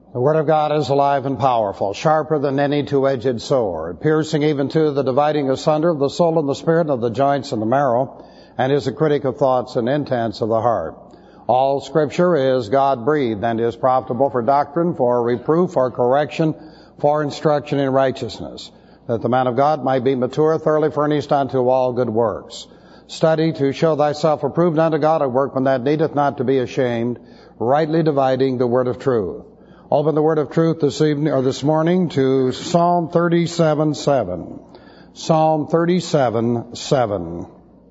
The Word of God is alive and powerful, sharper than any two-edged sword, piercing even to the dividing asunder of the soul and the spirit, and of the joints and the marrow, and is a critic of thoughts and intents of the heart. All Scripture is God-breathed and is profitable for doctrine, for reproof, for correction, for instruction in righteousness, that the man of God might be mature, thoroughly furnished unto all good works. Study to show thyself approved unto God, a workman that needeth not to be ashamed, rightly dividing the word of truth. Open the word of truth this evening or this morning to Psalm 37:7. Psalm 37:7.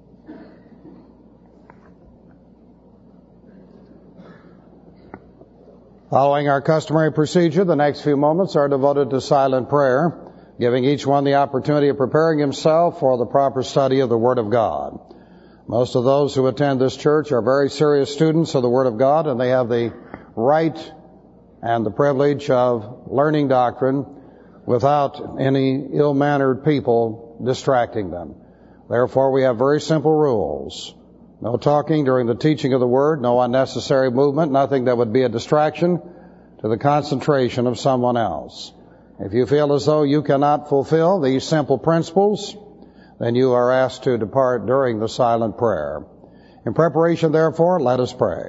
Following our customary procedure, the next few moments are devoted to silent prayer, giving each one the opportunity of preparing himself for the proper study of the Word of God. Most of those who attend this church are very serious students of the Word of God, and they have the right and the privilege of learning doctrine without any ill-mannered people distracting them. Therefore, we have very simple rules. No talking during the teaching of the Word, no unnecessary movement, nothing that would be a distraction to the concentration of someone else. If you feel as though you cannot fulfill these simple principles, then you are asked to depart during the silent prayer. In preparation, therefore, let us pray.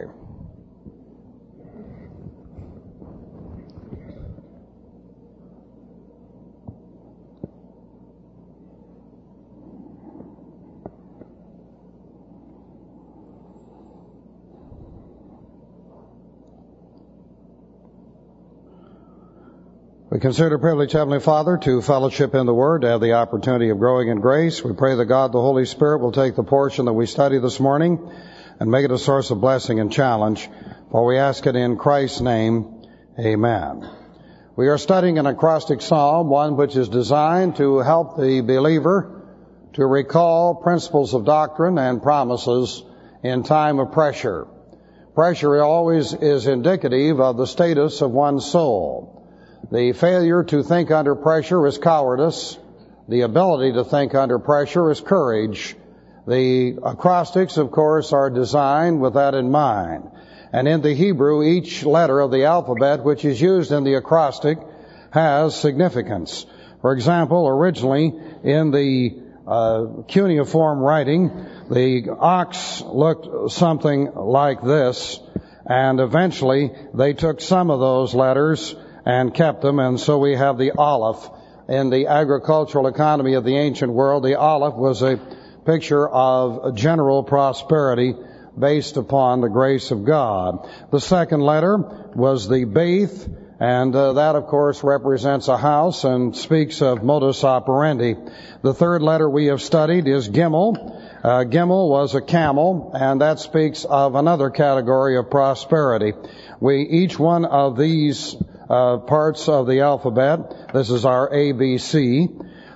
We consider a privilege, Heavenly Father, to fellowship in the Word, to have the opportunity of growing in grace. We pray that God, the Holy Spirit, will take the portion that we study this morning and make it a source of blessing and challenge. For we ask it in Christ's name, amen. We are studying an acrostic psalm, one which is designed to help the believer to recall principles of doctrine and promises in time of pressure. Pressure always is indicative of the status of one's soul. The failure to think under pressure is cowardice. The ability to think under pressure is courage. The acrostics, of course, are designed with that in mind. And in the Hebrew, each letter of the alphabet which is used in the acrostic has significance. For example, originally in the cuneiform writing, the ox looked something like this, and eventually they took some of those letters and kept them, and so we have the Aleph. In the agricultural economy of the ancient world, the Aleph was a picture of general prosperity based upon the grace of God. The second letter was the Beth, and that, of course, represents a house and speaks of modus operandi. The third letter we have studied is Gimel. Gimel was a camel, and that speaks of another category of prosperity. Each one of these parts of the alphabet, this is our ABC,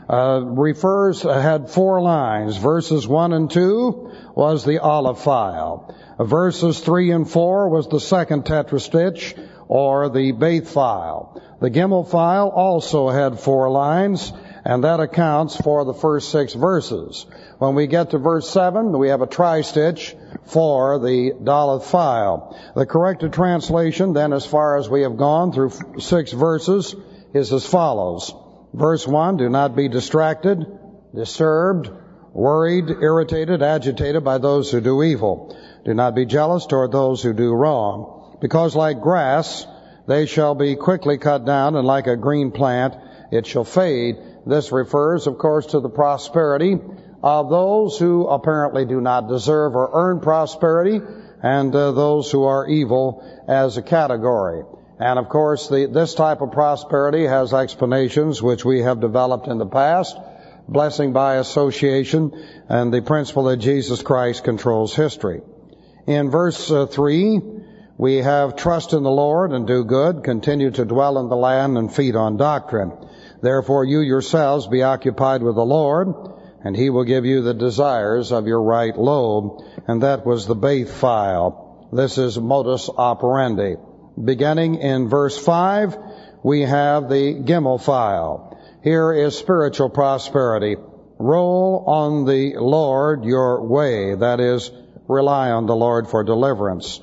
had 4 lines. Verses 1 and 2 was the Aleph file. Verses 3 and 4 was the second tetrastitch, or the Beth file. The Gimel file also had 4 lines, and that accounts for the first 6 verses. When we get to verse 7, we have a tri-stitch for the Daleth file. The corrected translation, then, as far as we have gone through 6 verses, is as follows. Verse 1, do not be distracted, disturbed, worried, irritated, agitated by those who do evil. Do not be jealous toward those who do wrong, because like grass, they shall be quickly cut down, and like a green plant, it shall fade. This refers, of course, to the prosperity of those who apparently do not deserve or earn prosperity, and those who are evil as a category. And of course, this type of prosperity has explanations which we have developed in the past, blessing by association, and the principle that Jesus Christ controls history. In verse 3, we have trust in the Lord and do good, continue to dwell in the land and feed on doctrine. Therefore you yourselves be occupied with the Lord, and He will give you the desires of your right lobe. And that was the Beth file. This is modus operandi. Beginning in verse 5, we have the Gimel file. Here is spiritual prosperity. Roll on the Lord your way. That is, rely on the Lord for deliverance.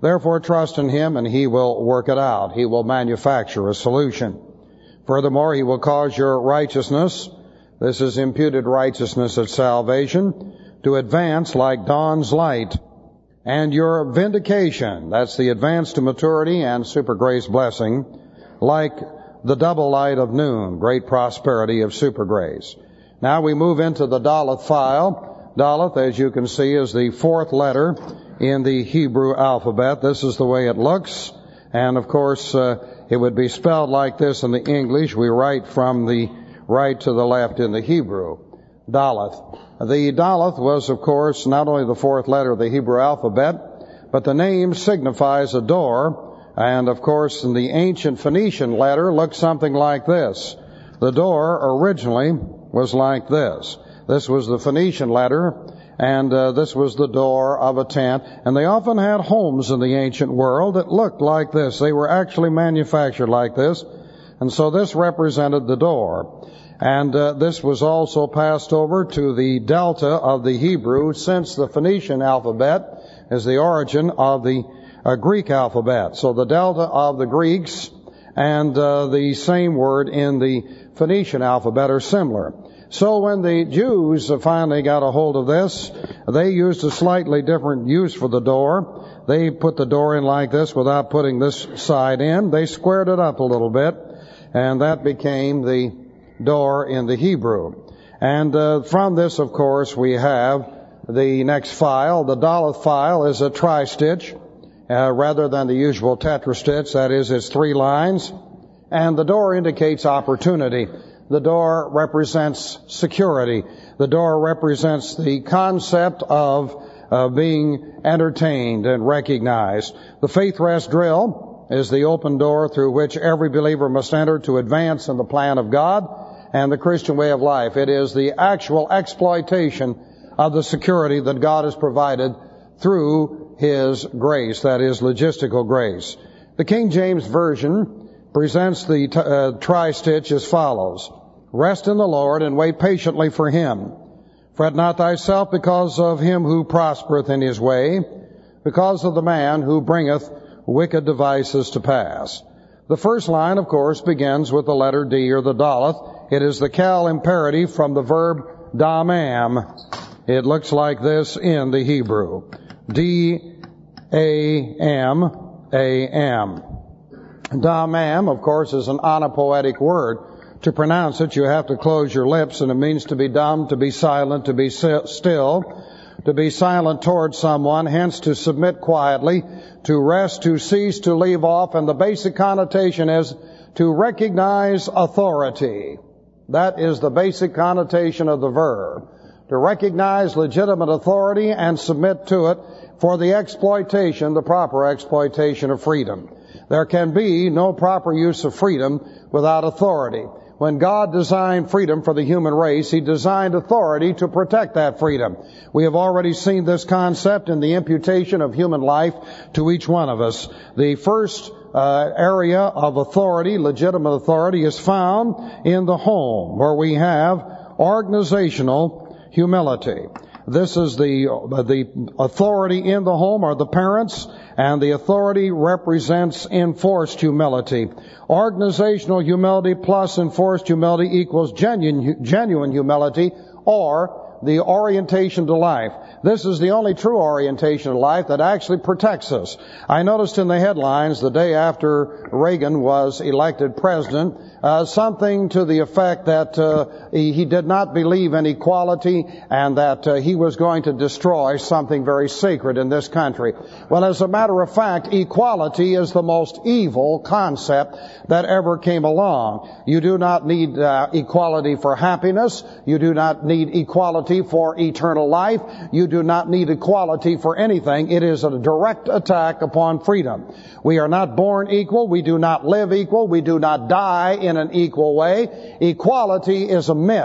Therefore, trust in Him and He will work it out. He will manufacture a solution. Furthermore, He will cause your righteousness, this is imputed righteousness at salvation, to advance like dawn's light. And your vindication, that's the advance to maturity and super grace blessing, like the double light of noon, great prosperity of super grace. Now we move into the Daleth file. Daleth, as you can see, is the fourth letter in the Hebrew alphabet. This is the way it looks. And of course, it would be spelled like this in the English. We write from the right to the left in the Hebrew. Daleth. The Daleth was, of course, not only the fourth letter of the Hebrew alphabet, but the name signifies a door. And, of course, in the ancient Phoenician letter looked something like this. The door originally was like this. This was the Phoenician letter, and this was the door of a tent. And they often had homes in the ancient world that looked like this. They were actually manufactured like this. And so this represented the door. And this was also passed over to the delta of the Hebrew, since the Phoenician alphabet is the origin of the Greek alphabet. So the delta of the Greeks and the same word in the Phoenician alphabet are similar. So when the Jews finally got a hold of this, they used a slightly different use for the door. They put the door in like this without putting this side in. They squared it up a little bit, and that became the door in the Hebrew. And from this, of course, we have the next file. The Daleth file is a tri-stitch rather than the usual tetra-stitch. That is, it's 3 lines. And the door indicates opportunity. The door represents security. The door represents the concept of being entertained and recognized. The faith rest drill is the open door through which every believer must enter to advance in the plan of God and the Christian way of life. It is the actual exploitation of the security that God has provided through His grace, that is, logistical grace. The King James Version presents the tri-stitch as follows. Rest in the Lord and wait patiently for Him. Fret not thyself because of him who prospereth in his way, because of the man who bringeth wicked devices to pass. The first line, of course, begins with the letter D, or the Daleth. It is the cal imperative from the verb damam. It looks like this in the Hebrew. D-A-M-A-M. Damam, of course, is an onopoetic word. To pronounce it, you have to close your lips, and it means to be dumb, to be silent, to be still, to be silent toward someone, hence to submit quietly, to rest, to cease, to leave off, and the basic connotation is to recognize authority. That is the basic connotation of the verb. To recognize legitimate authority and submit to it for the exploitation, the proper exploitation of freedom. There can be no proper use of freedom without authority. When God designed freedom for the human race, He designed authority to protect that freedom. We have already seen this concept in the imputation of human life to each one of us. The first area of authority, legitimate authority, is found in the home, where we have organizational humility. This is the authority in the home are the parents, and the authority represents enforced humility. Organizational humility plus enforced humility equals genuine humility, or the orientation to life. This is the only true orientation to life that actually protects us. I noticed in the headlines the day after Reagan was elected president, something to the effect that he did not believe in equality and that he was going to destroy something very sacred in this country. Well, as a matter of fact, equality is the most evil concept that ever came along. You do not need equality for happiness. You do not need equality for eternal life. You do not need equality for anything. It is a direct attack upon freedom. We are not born equal. We do not live equal. We do not die in an equal way. Equality is a myth.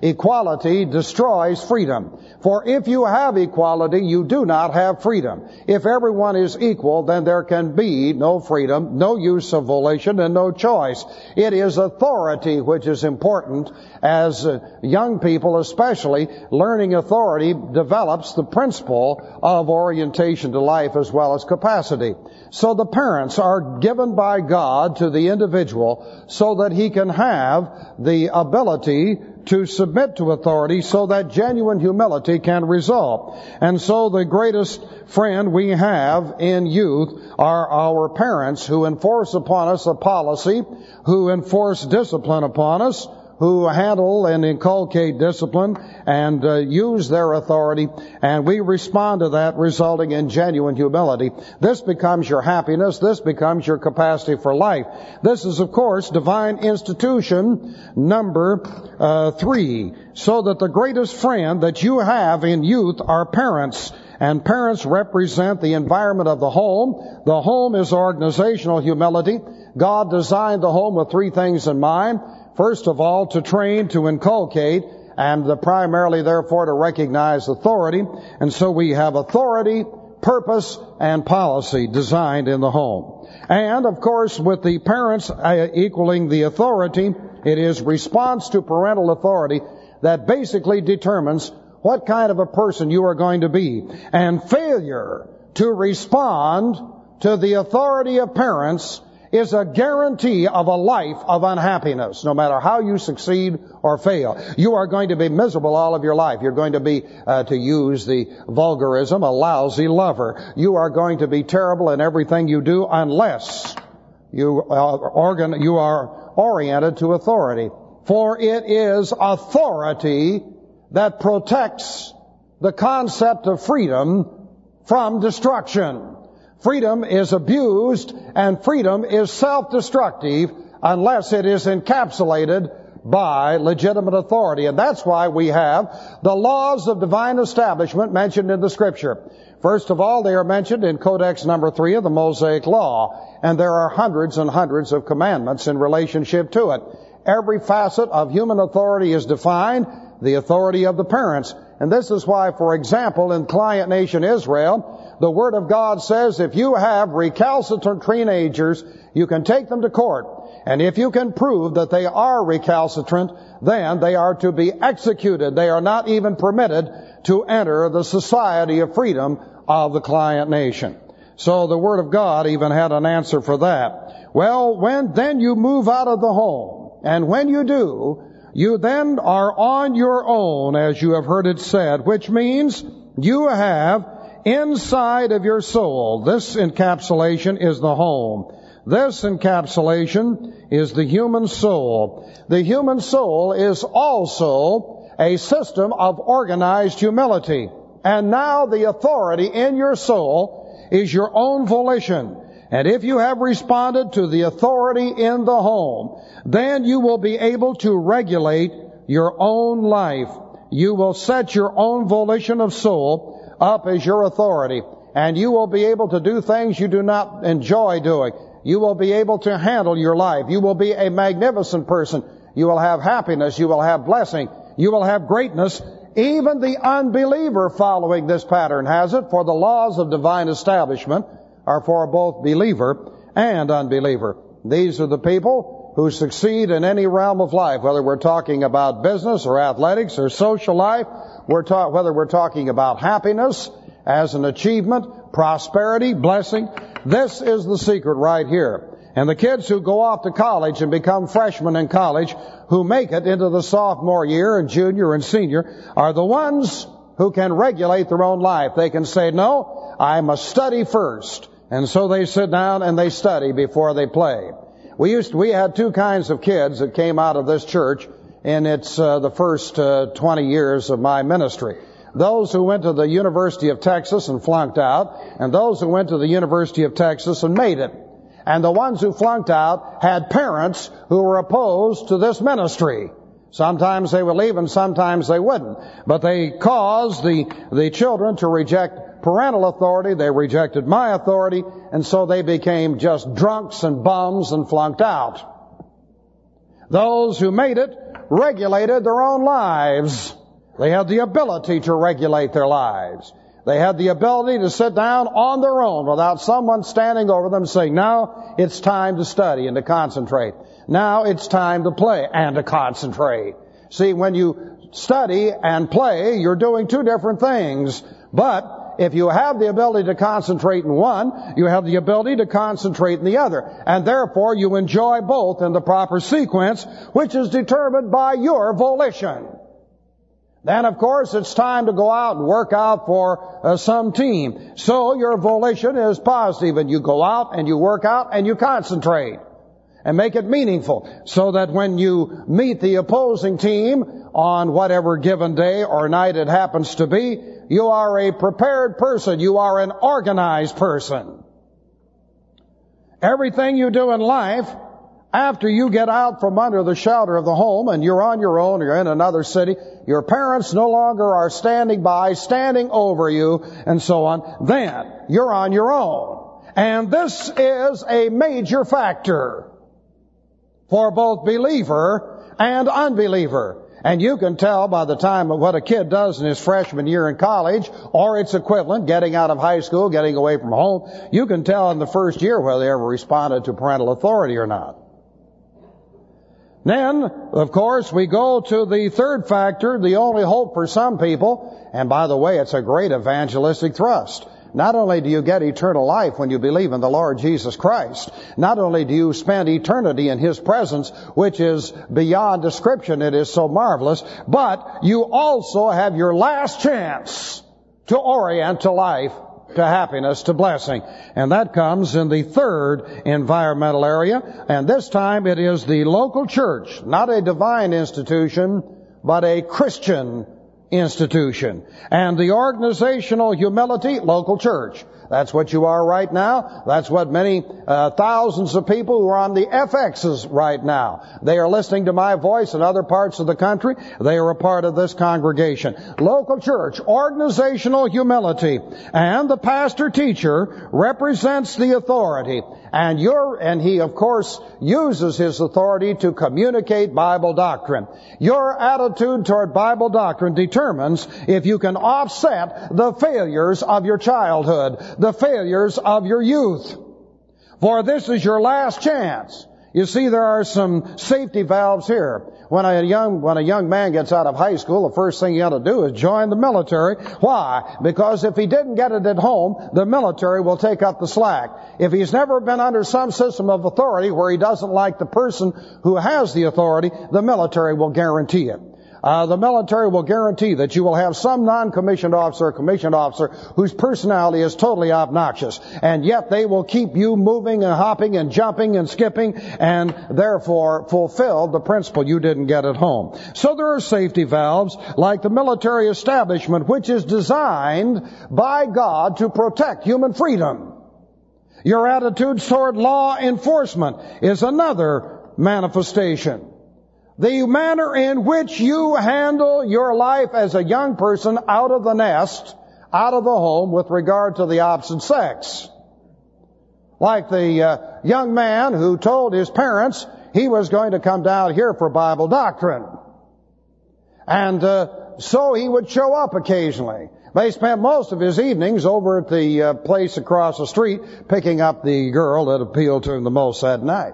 Equality destroys freedom. For if you have equality, you do not have freedom. If everyone is equal, then there can be no freedom, no use of volition, and no choice. It is authority which is important. As young people especially, learning authority develops the principle of orientation to life as well as capacity. So the parents are given by God to the individual so that he can have the ability to submit to authority so that genuine humility can result. And so the greatest friend we have in youth are our parents, who enforce upon us a policy, who enforce discipline upon us, who handle and inculcate discipline and use their authority, and we respond to that, resulting in genuine humility. This becomes your happiness. This becomes your capacity for life. This is, of course, divine institution number 3. So that the greatest friend that you have in youth are parents. And parents represent the environment of the home. The home is organizational humility. God designed the home with 3 things in mind. First of all, to train, to inculcate, and primarily, therefore, to recognize authority. And so we have authority, purpose, and policy designed in the home. And, of course, with the parents equaling the authority, it is response to parental authority that basically determines what kind of a person you are going to be. And failure to respond to the authority of parents is a guarantee of a life of unhappiness. No matter how you succeed or fail, you are going to be miserable all of your life. You're going to be, to use the vulgarism, a lousy lover. You are going to be terrible in everything you do unless you are oriented to authority. For it is authority that protects the concept of freedom from destruction. Freedom is abused, and freedom is self-destructive unless it is encapsulated by legitimate authority. And that's why we have the laws of divine establishment mentioned in the Scripture. First of all, they are mentioned in Codex number 3 of the Mosaic Law, and there are hundreds and hundreds of commandments in relationship to it. Every facet of human authority is defined, the authority of the parents. And this is why, for example, in client nation Israel, the Word of God says if you have recalcitrant teenagers, you can take them to court. And if you can prove that they are recalcitrant, then they are to be executed. They are not even permitted to enter the society of freedom of the client nation. So the Word of God even had an answer for that. Well, then you move out of the home. And when you do, you then are on your own, as you have heard it said, which means you have inside of your soul. This encapsulation is the home. This encapsulation is the human soul. The human soul is also a system of organized humility. And now the authority in your soul is your own volition. And if you have responded to the authority in the home, then you will be able to regulate your own life. You will set your own volition of soul up as your authority, and you will be able to do things you do not enjoy doing. You will be able to handle your life. You will be a magnificent person. You will have happiness. You will have blessing. You will have greatness. Even the unbeliever following this pattern has it, for the laws of divine establishment are for both believer and unbeliever. These are the people who succeed in any realm of life, whether we're talking about business or athletics or social life, whether we're talking about happiness as an achievement, prosperity, blessing. This is the secret right here. And the kids who go off to college and become freshmen in college, who make it into the sophomore year and junior and senior, are the ones who can regulate their own life. They can say, no, I must study first. And so they sit down and they study before they play. We had 2 kinds of kids that came out of this church in the first 20 years of my ministry. Those who went to the University of Texas and flunked out, and those who went to the University of Texas and made it. And the ones who flunked out had parents who were opposed to this ministry. Sometimes they would leave and sometimes they wouldn't. But they caused the children to reject parental authority. They rejected my authority, and so they became just drunks and bums and flunked out. Those who made it regulated their own lives. They had the ability to regulate their lives. They had the ability to sit down on their own without someone standing over them saying, now it's time to study and to concentrate. Now it's time to play and to concentrate. See, when you study and play, you're doing two different things. But if you have the ability to concentrate in one, you have the ability to concentrate in the other. And therefore, you enjoy both in the proper sequence, which is determined by your volition. Then, of course, it's time to go out and work out for some team. So your volition is positive, and you go out and you work out and you concentrate and make it meaningful, so that when you meet the opposing team on whatever given day or night it happens to be, you are a prepared person. You are an organized person. Everything you do in life, after you get out from under the shelter of the home and you're on your own, you're in another city, your parents no longer are standing by, standing over you, and so on, then you're on your own. And this is a major factor for both believer and unbeliever. And you can tell by the time of what a kid does in his freshman year in college, or its equivalent, getting out of high school, getting away from home, you can tell in the first year whether they ever responded to parental authority or not. Then, of course, we go to the third factor, the only hope for some people, and by the way, it's a great evangelistic thrust. Not only do you get eternal life when you believe in the Lord Jesus Christ, not only do you spend eternity in His presence, which is beyond description, it is so marvelous, but you also have your last chance to orient to life, to happiness, to blessing. And that comes in the third environmental area, and this time it is the local church, not a divine institution, but a Christian institution. And the organizational humility, local church. That's what you are right now. That's what many thousands of people who are on the FXs right now. They are listening to my voice in other parts of the country. They are a part of this congregation. Local church, organizational humility. And the pastor-teacher represents the authority. And he, of course, uses his authority to communicate Bible doctrine. Your attitude toward Bible doctrine determines if you can offset the failures of your childhood, the failures of your youth. For this is your last chance. You see, there are some safety valves here. When a young man gets out of high school, the first thing he ought to do is join the military. Why? Because if he didn't get it at home, the military will take up the slack. If he's never been under some system of authority where he doesn't like the person who has the authority, the military will guarantee it. The military will guarantee that you will have some non-commissioned officer or commissioned officer whose personality is totally obnoxious. And yet they will keep you moving and hopping and jumping and skipping, and therefore fulfill the principle you didn't get at home. So there are safety valves like the military establishment, which is designed by God to protect human freedom. Your attitudes toward law enforcement is another manifestation. The manner in which you handle your life as a young person out of the nest, out of the home with regard to the opposite sex. Like the young man who told his parents he was going to come down here for Bible doctrine. And so he would show up occasionally. But he spent most of his evenings over at the place across the street picking up the girl that appealed to him the most that night.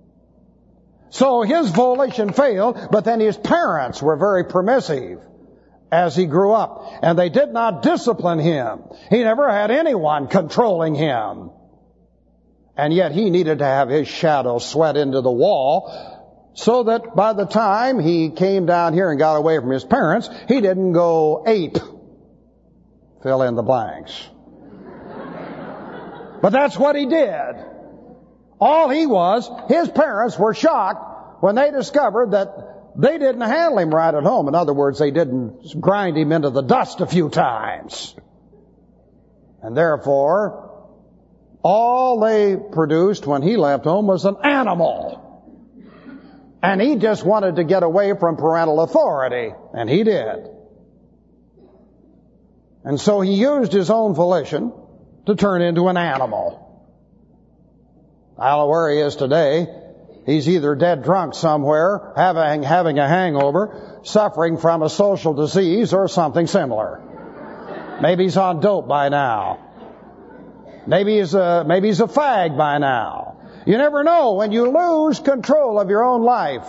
So his volition failed, but then his parents were very permissive as he grew up. And they did not discipline him. He never had anyone controlling him. And yet he needed to have his shadow sweat into the wall so that by the time he came down here and got away from his parents, he didn't go ape. Fill in the blanks. But that's what he did. All he was, his parents were shocked when they discovered that they didn't handle him right at home. In other words, they didn't grind him into the dust a few times. And therefore, all they produced when he left home was an animal. And he just wanted to get away from parental authority. And he did. And so he used his own volition to turn into an animal. I don't know where he is today. He's either dead drunk somewhere, having a hangover, suffering from a social disease or something similar. Maybe he's on dope by now. Maybe he's a fag by now. You never know when you lose control of your own life.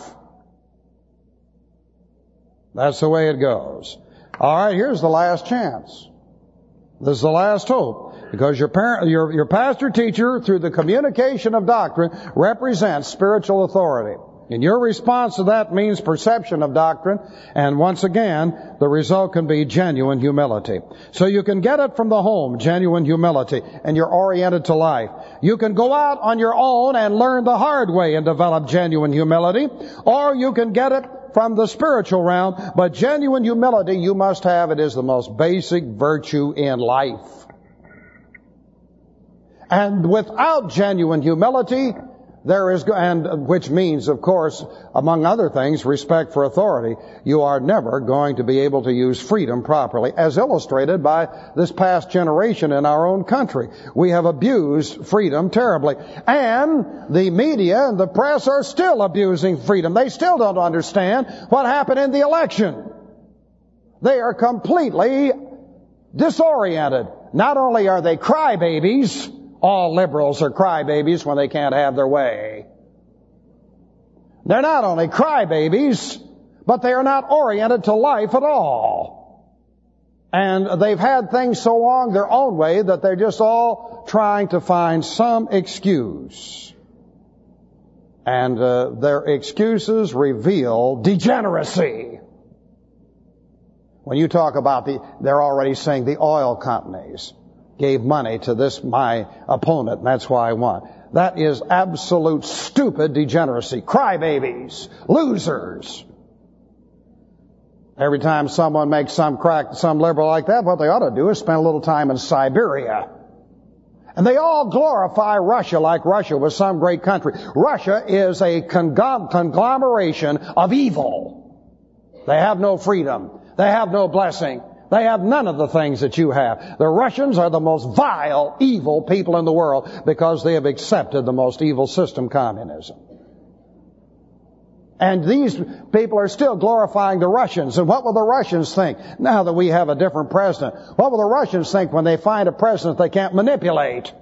That's the way it goes. All right, here's the last chance. This is the last hope. Because your pastor teacher, through the communication of doctrine, represents spiritual authority. And your response to that means perception of doctrine. And once again, the result can be genuine humility. So you can get it from the home, genuine humility, and you're oriented to life. You can go out on your own and learn the hard way and develop genuine humility. Or you can get it from the spiritual realm. But genuine humility you must have. It is the most basic virtue in life. And without genuine humility, which means, of course, among other things, respect for authority, you are never going to be able to use freedom properly, as illustrated by this past generation in our own country. We have abused freedom terribly. And the media and the press are still abusing freedom. They still don't understand what happened in the election. They are completely disoriented. Not only are they crybabies, all liberals are crybabies when they can't have their way. They're not only crybabies, but they are not oriented to life at all. And they've had things so long their own way that they're just all trying to find some excuse. And their excuses reveal degeneracy. When you talk about they're already saying the oil companies gave money to this, my opponent, and that's why I won. That is absolute stupid degeneracy. Crybabies. Losers. Every time someone makes some liberal like that, what they ought to do is spend a little time in Siberia. And they all glorify Russia like Russia was some great country. Russia is a conglomeration of evil. They have no freedom. They have no blessing. They have none of the things that you have. The Russians are the most vile, evil people in the world because they have accepted the most evil system, communism. And these people are still glorifying the Russians. And what will the Russians think now that we have a different president? What will the Russians think when they find a president they can't manipulate?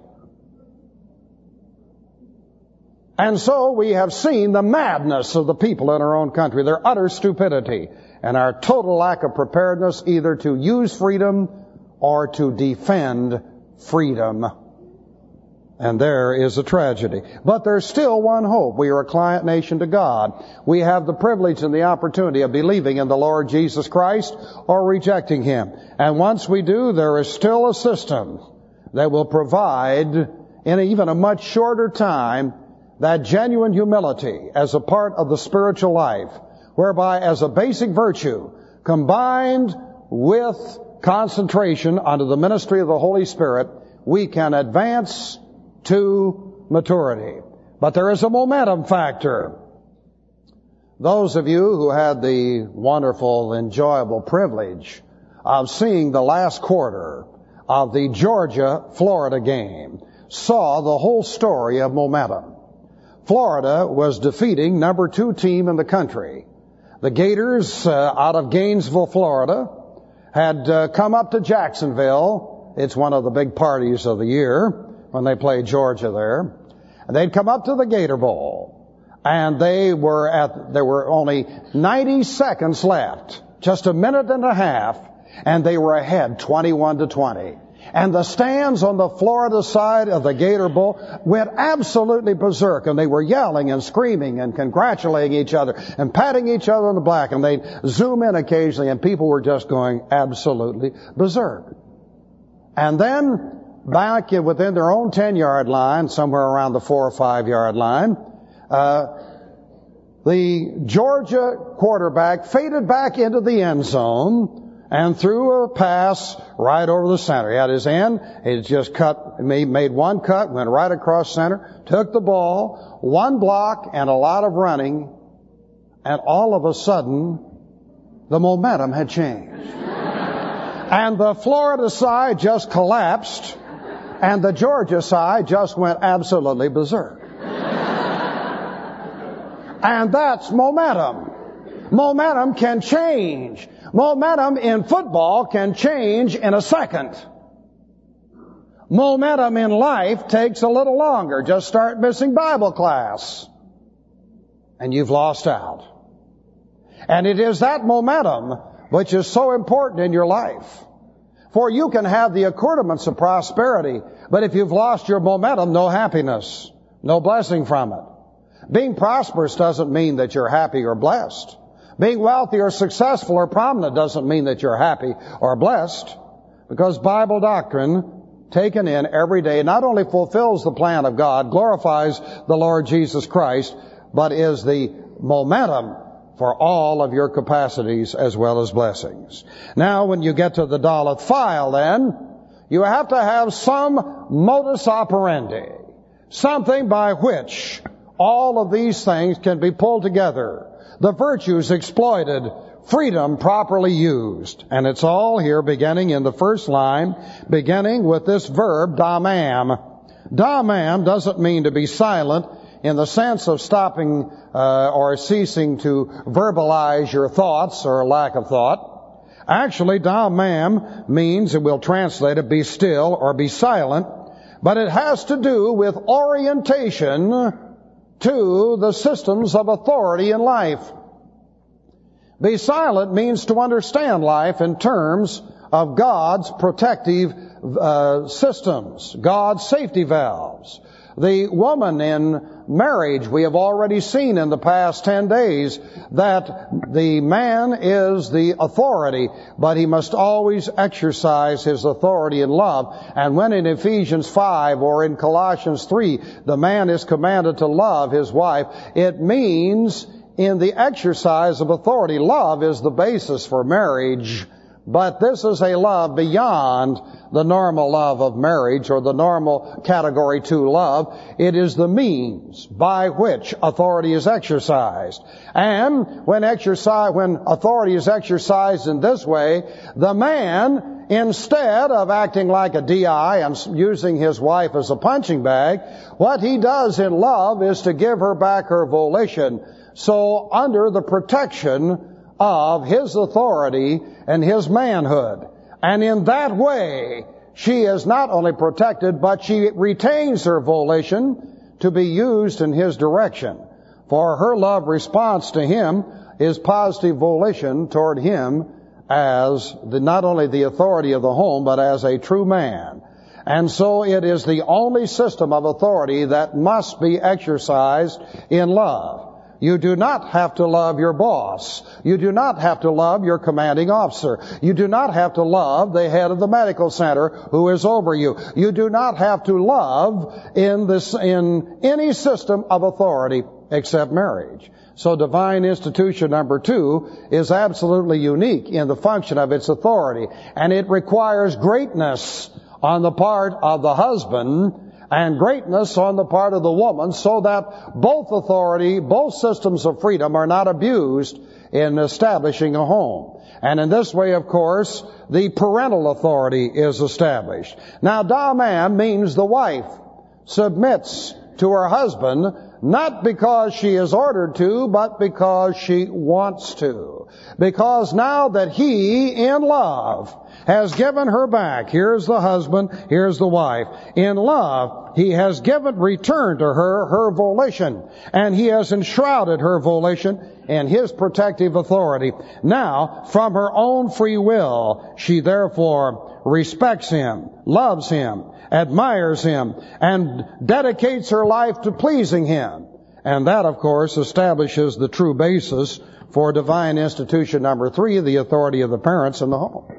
And so we have seen the madness of the people in our own country, their utter stupidity, and our total lack of preparedness either to use freedom or to defend freedom. And there is a tragedy. But there's still one hope. We are a client nation to God. We have the privilege and the opportunity of believing in the Lord Jesus Christ or rejecting Him. And once we do, there is still a system that will provide, in even a much shorter time, that genuine humility as a part of the spiritual life, whereby as a basic virtue, combined with concentration under the ministry of the Holy Spirit, we can advance to maturity. But there is a momentum factor. Those of you who had the wonderful, enjoyable privilege of seeing the last quarter of the Georgia-Florida game saw the whole story of momentum. Florida was defeating number 2 team in the country. The Gators out of Gainesville, Florida, had come up to Jacksonville. It's one of the big parties of the year when they play Georgia there. And they'd come up to the Gator Bowl. And there were only 90 seconds left, just a minute and a half, and they were ahead 21-20. And the stands on the Florida side of the Gator Bowl went absolutely berserk, and they were yelling and screaming and congratulating each other and patting each other on the back, and they'd zoom in occasionally, and people were just going absolutely berserk. And then back within their own 10-yard line, somewhere around the 4 or 5 yard line, the Georgia quarterback faded back into the end zone and threw a pass right over the center. He had his end, he just made one cut, went right across center, took the ball, one block and a lot of running, and all of a sudden, the momentum had changed. And the Florida side just collapsed, and the Georgia side just went absolutely berserk. And that's momentum. Momentum can change. Momentum in football can change in a second. Momentum in life takes a little longer. Just start missing Bible class, and you've lost out. And it is that momentum which is so important in your life. For you can have the accoutrements of prosperity, but if you've lost your momentum, no happiness, no blessing from it. Being prosperous doesn't mean that you're happy or blessed. Being wealthy or successful or prominent doesn't mean that you're happy or blessed, because Bible doctrine taken in every day not only fulfills the plan of God, glorifies the Lord Jesus Christ, but is the momentum for all of your capacities as well as blessings. Now, when you get to the Daleth file, then, you have to have some modus operandi, something by which all of these things can be pulled together. The virtues exploited, freedom properly used. And it's all here beginning in the first line, beginning with this verb, damam. Damam doesn't mean to be silent in the sense of stopping or ceasing to verbalize your thoughts or lack of thought. Actually, damam means, and we'll translate it, be still or be silent, but it has to do with orientation to the systems of authority in life. Be silent means to understand life in terms of God's protective systems, God's safety valves. The woman in marriage, we have already seen in the past 10 days that the man is the authority, but he must always exercise his authority in love. And when in Ephesians 5 or in Colossians 3, the man is commanded to love his wife, it means in the exercise of authority. Love is the basis for marriage, but this is a love beyond the normal love of marriage or the normal category 2 love. It is the means by which authority is exercised. And when authority is exercised in this way, the man, instead of acting like a DI and using his wife as a punching bag, what he does in love is to give her back her volition. So under the protection of his authority and his manhood. And in that way, she is not only protected, but she retains her volition to be used in his direction. For her love response to him is positive volition toward him as not only the authority of the home, but as a true man. And so it is the only system of authority that must be exercised in love. You do not have to love your boss. You do not have to love your commanding officer. You do not have to love the head of the medical center who is over you. You do not have to love in any system of authority except marriage. So divine institution number 2 is absolutely unique in the function of its authority. And it requires greatness on the part of the husband and greatness on the part of the woman, so that both systems of freedom are not abused in establishing a home. And in this way, of course, the parental authority is established. Now, damam means the wife submits to her husband, not because she is ordered to, but because she wants to. Because now that he, in love, has given her back. Here's the husband, here's the wife. In love, he has returned to her volition, and he has enshrouded her volition in his protective authority. Now, from her own free will, she therefore respects him, loves him, admires him, and dedicates her life to pleasing him. And that, of course, establishes the true basis for divine institution number 3, the authority of the parents in the home.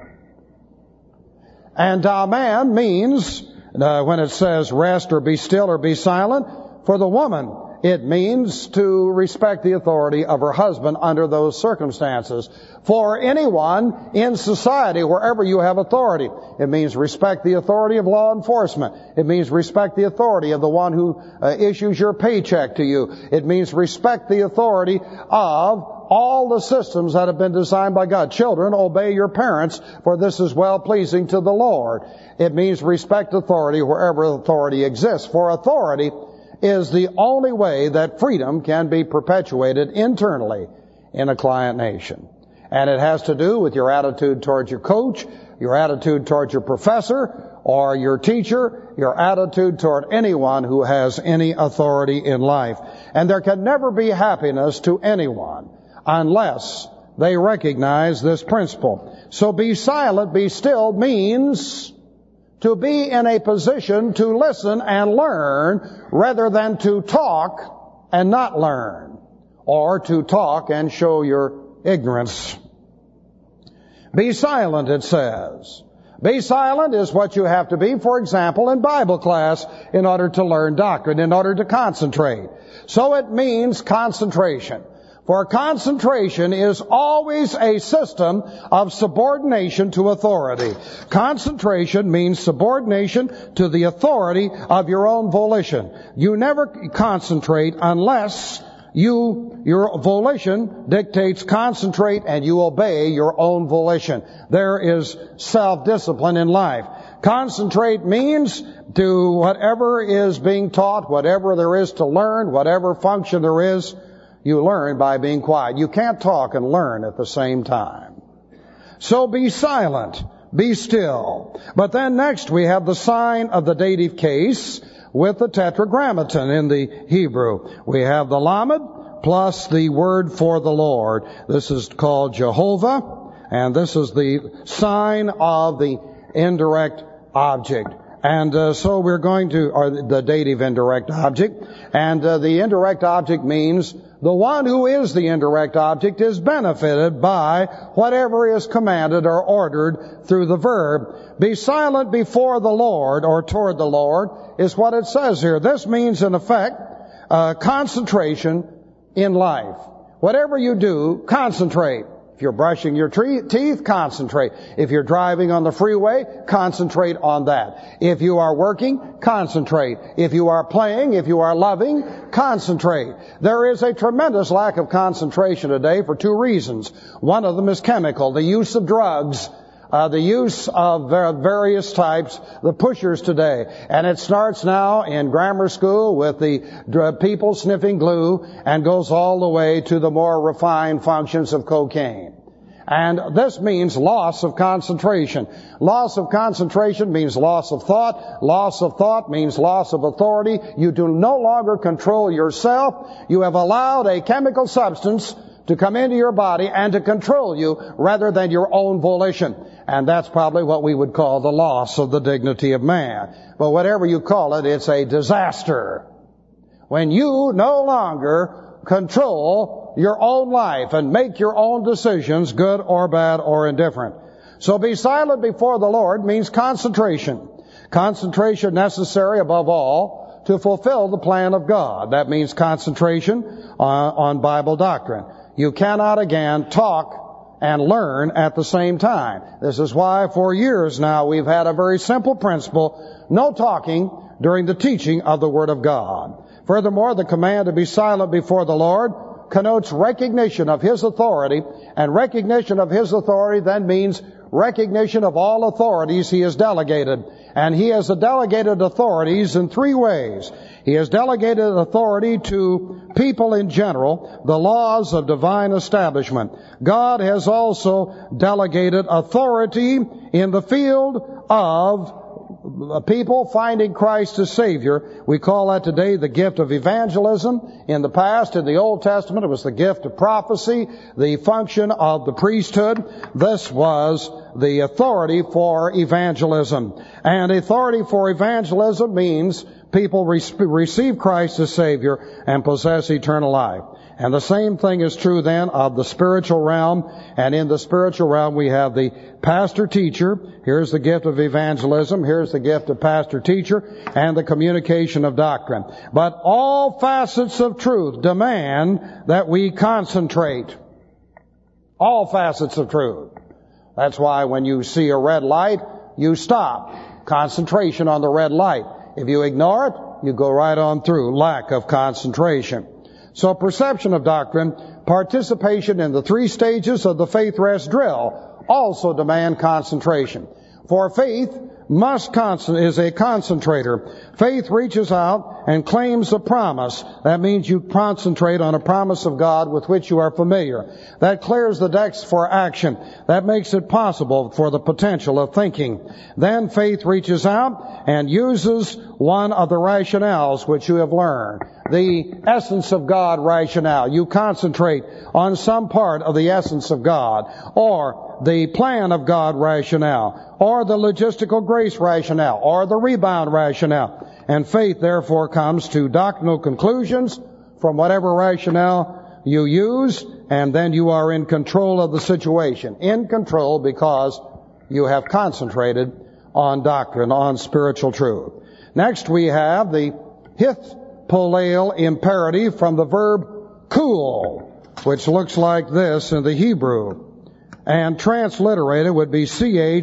And damam means, when it says rest or be still or be silent, for the woman, it means to respect the authority of her husband under those circumstances. For anyone in society, wherever you have authority, it means respect the authority of law enforcement. It means respect the authority of the one who issues your paycheck to you. It means respect the authority of all the systems that have been designed by God. Children, obey your parents, for this is well-pleasing to the Lord. It means respect authority wherever authority exists. For authority is the only way that freedom can be perpetuated internally in a client nation. And it has to do with your attitude towards your coach, your attitude towards your professor, or your teacher, your attitude toward anyone who has any authority in life. And there can never be happiness to anyone unless they recognize this principle. So be silent, be still means to be in a position to listen and learn rather than to talk and not learn, or to talk and show your ignorance. Be silent, it says. Be silent is what you have to be, for example, in Bible class in order to learn doctrine, in order to concentrate. So it means concentration. For concentration is always a system of subordination to authority. Concentration means subordination to the authority of your own volition. You never concentrate unless your volition dictates concentrate and you obey your own volition. There is self-discipline in life. Concentrate means to whatever is being taught, whatever there is to learn, whatever function there is, you learn by being quiet. You can't talk and learn at the same time. So be silent, be still. But then next we have the sign of the dative case with the tetragrammaton in the Hebrew. We have the lamed plus the word for the Lord. This is called Jehovah, and this is the sign of the indirect object. And so we're going to, or the dative indirect object, and the indirect object means the one who is the indirect object is benefited by whatever is commanded or ordered through the verb. Be silent before the Lord, or toward the Lord, is what it says here. This means, in effect, concentration in life. Whatever you do, concentrate. If you're brushing your teeth, concentrate. If you're driving on the freeway, concentrate on that. If you are working, concentrate. If you are playing, if you are loving, concentrate. There is a tremendous lack of concentration today for two reasons. One of them is chemical, the use of drugs, the use of various types, the pushers today. And it starts now in grammar school with the people sniffing glue and goes all the way to the more refined functions of cocaine. And this means loss of concentration. Loss of concentration means loss of thought. Loss of thought means loss of authority. You do no longer control yourself. You have allowed a chemical substance to come into your body and to control you rather than your own volition. And that's probably what we would call the loss of the dignity of man. But whatever you call it, it's a disaster. When you no longer control your own life and make your own decisions, good or bad or indifferent. So be silent before the Lord means concentration. Concentration necessary above all to fulfill the plan of God. That means concentration on Bible doctrine. You cannot again talk and learn at the same time. This is why for years now we've had a very simple principle: no talking during the teaching of the Word of God. Furthermore, the command to be silent before the Lord connotes recognition of His authority, and recognition of His authority then means recognition of all authorities He has delegated. And He has delegated authorities in three ways. He has delegated authority to people in general, the laws of divine establishment. God has also delegated authority in the field of people finding Christ as Savior. We call that today the gift of evangelism. In the past, in the Old Testament, it was the gift of prophecy, the function of the priesthood. This was the authority for evangelism. And authority for evangelism means people receive Christ as Savior and possess eternal life. And the same thing is true then of the spiritual realm. And in the spiritual realm we have the pastor-teacher. Here's the gift of evangelism. Here's the gift of pastor-teacher and the communication of doctrine. But all facets of truth demand that we concentrate. All facets of truth. That's why when you see a red light, you stop. Concentration on the red light. If you ignore it, you go right on through. Lack of concentration. So perception of doctrine, participation in the three stages of the faith rest drill also demand concentration. For faith is a concentrator. Faith reaches out and claims a promise. That means you concentrate on a promise of God with which you are familiar. That clears the decks for action. That makes it possible for the potential of thinking. Then faith reaches out and uses one of the rationales which you have learned. The essence of God rationale. You concentrate on some part of the essence of God, or the plan of God rationale, or the logistical grace rationale, or the rebound rationale. And faith therefore comes to doctrinal conclusions from whatever rationale you use, and then you are in control of the situation. In control because you have concentrated on doctrine, on spiritual truth. Next we have the hithpolale imperative from the verb cool, which looks like this in the Hebrew. And transliterated would be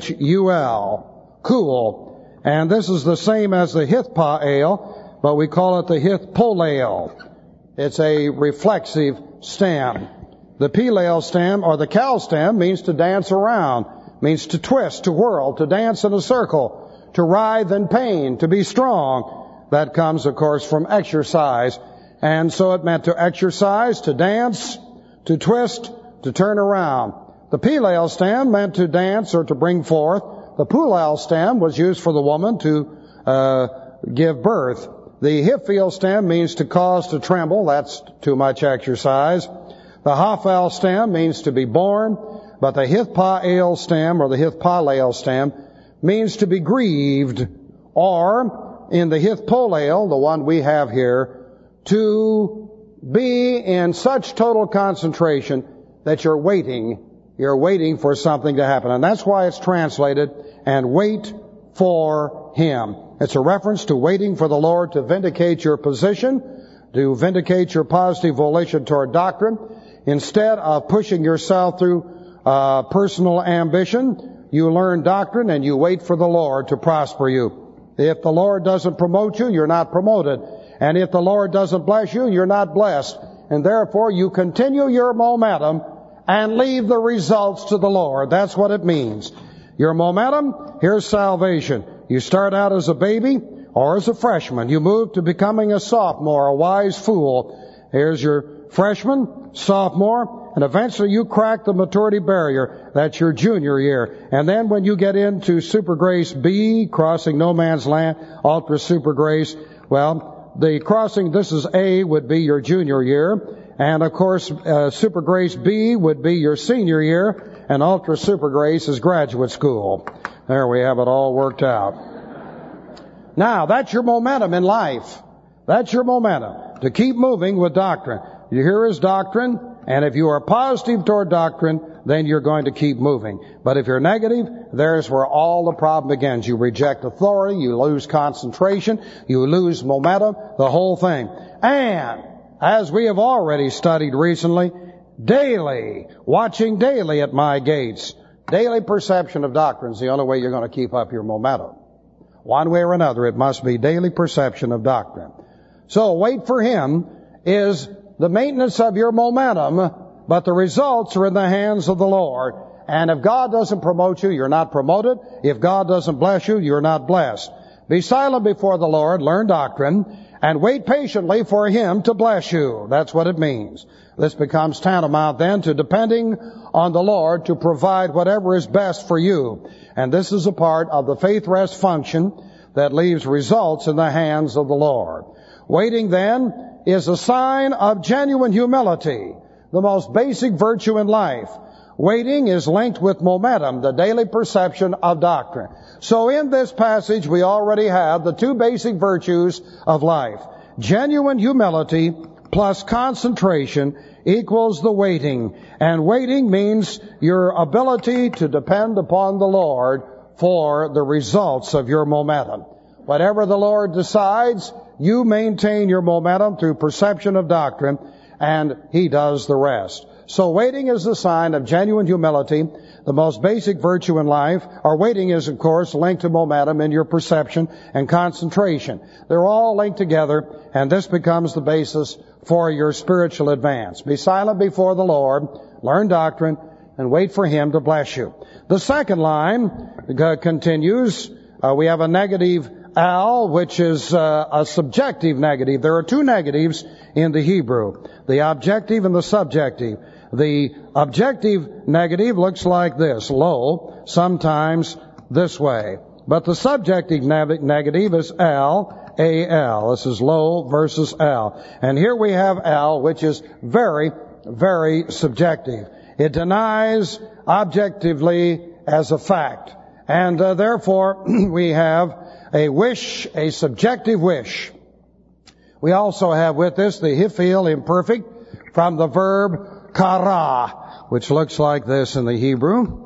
C-H-U-L, cool. And this is the same as the hithpaale, but we call it the hithpolale. It's a reflexive stem. The pilale stem, or the cal stem, means to dance around, means to twist, to whirl, to dance in a circle, to writhe in pain, to be strong. That comes, of course, from exercise. And so it meant to exercise, to dance, to twist, to turn around. The pilale stem meant to dance or to bring forth. The pulal stem was used for the woman to give birth. The hiphial stem means to cause to tremble. That's too much exercise. The haphal stem means to be born. But the hithpaale stem, or the hithpalale stem, means to be grieved. Or, in the hithpolale, the one we have here, to be in such total concentration that you're waiting for something to happen. And that's why it's translated, and wait for Him. It's a reference to waiting for the Lord to vindicate your position, to vindicate your positive volition toward doctrine. Instead of pushing yourself through personal ambition, you learn doctrine and you wait for the Lord to prosper you. If the Lord doesn't promote you, you're not promoted. And if the Lord doesn't bless you, you're not blessed. And therefore you continue your momentum and leave the results to the Lord. That's what it means. Your momentum, here's salvation. You start out as a baby or as a freshman. You move to becoming a sophomore, a wise fool. Here's your freshman, sophomore, and eventually you crack the maturity barrier. That's your junior year. And then when you get into Super Grace B, crossing no man's land, Ultra Super Grace, well, the crossing, this is A, would be your junior year. And of course, Super Grace B would be your senior year, and Ultra Super Grace is graduate school. There we have it all worked out. Now, that's your momentum in life. That's your momentum, to keep moving with doctrine. You hear His doctrine, and if you are positive toward doctrine, then you're going to keep moving. But if you're negative, there's where all the problem begins. You reject authority, you lose concentration, you lose momentum, the whole thing. And as we have already studied recently, daily, watching daily at my gates, daily perception of doctrine is the only way you're going to keep up your momentum. One way or another, it must be daily perception of doctrine. So wait for Him is the maintenance of your momentum, but the results are in the hands of the Lord. And if God doesn't promote you, you're not promoted. If God doesn't bless you, you're not blessed. Be silent before the Lord, learn doctrine, and wait patiently for Him to bless you. That's what it means. This becomes tantamount then to depending on the Lord to provide whatever is best for you. And this is a part of the faith rest function that leaves results in the hands of the Lord. Waiting then is a sign of genuine humility, the most basic virtue in life. Waiting is linked with momentum, the daily perception of doctrine. So in this passage we already have the two basic virtues of life. Genuine humility plus concentration equals the waiting. And waiting means your ability to depend upon the Lord for the results of your momentum. Whatever the Lord decides, you maintain your momentum through perception of doctrine, and He does the rest. So waiting is the sign of genuine humility, the most basic virtue in life. Our waiting is, of course, linked to momentum in your perception and concentration. They're all linked together, and this becomes the basis for your spiritual advance. Be silent before the Lord, learn doctrine, and wait for Him to bless you. The second line continues, We have a negative al, which is a subjective negative. There are two negatives in the Hebrew, the objective and the subjective. The objective negative looks like this, lo, sometimes this way. But the subjective negative is al, al. This is lo versus al. And here we have al, which is very, very subjective. It denies objectively as a fact. And therefore, we have a wish, a subjective wish. We also have with this the hifil imperfect from the verb kara, which looks like this in the Hebrew.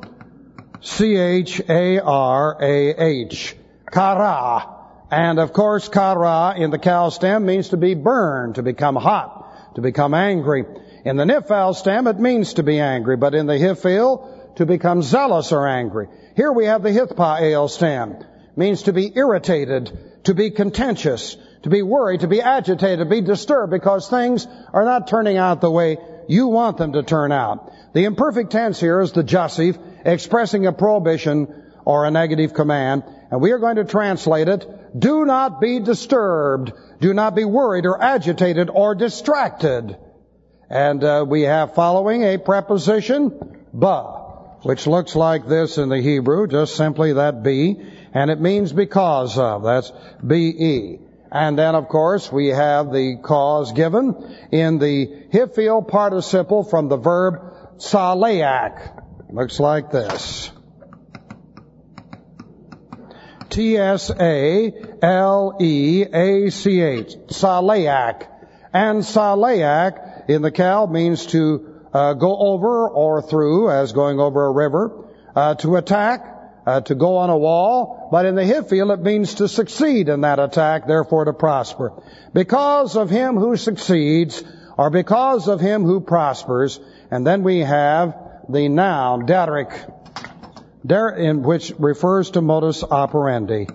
C-H-A-R-A-H. Kara. And of course, kara in the cow stem means to be burned, to become hot, to become angry. In the nifal stem, it means to be angry, but in the hifil, to become zealous or angry. Here we have the hithpael stem. Means to be irritated, to be contentious, to be worried, to be agitated, to be disturbed because things are not turning out the way you want them to turn out. The imperfect tense here is the jussive, expressing a prohibition or a negative command. And we are going to translate it, do not be disturbed, do not be worried or agitated or distracted. And we have following a preposition, ba, which looks like this in the Hebrew, just simply that be, and it means because of. That's be. And then, of course, we have the cause given in the hifil participle from the verb saleach. Looks like this. T-S-A-L-E-A-C-H. Saleach. And saleach in the cow means to go over or through, as going over a river, to attack, to go on a wall. But in the hifil, it means to succeed in that attack, therefore to prosper. Because of him who succeeds, or because of him who prospers. And then we have the noun, derek, which refers to modus operandi.